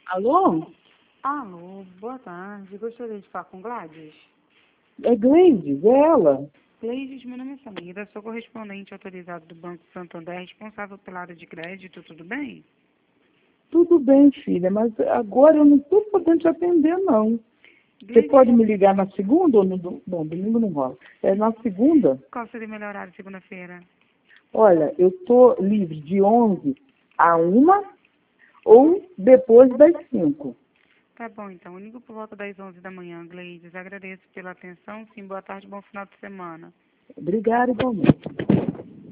Alô? Alô, boa tarde. Gostaria de falar com Gladys? É Gleides, é ela. Gladys, meu nome é Samira, sou correspondente autorizado do Banco Santander, responsável pela área de crédito, tudo bem? Tudo bem, filha, mas agora eu não estou podendo te atender, não. Você Gladys, pode me ligar na segunda ou no... Bom, domingo não rola. É na segunda? qual seria o melhor horário segunda-feira? Olha, eu estou livre de 11 a 1 ou depois das 5. Tá bom, então. Eu ligo por volta das 11 da manhã, Gladys. Agradeço pela atenção. Sim, boa tarde, bom final de semana. Obrigada, igualmente.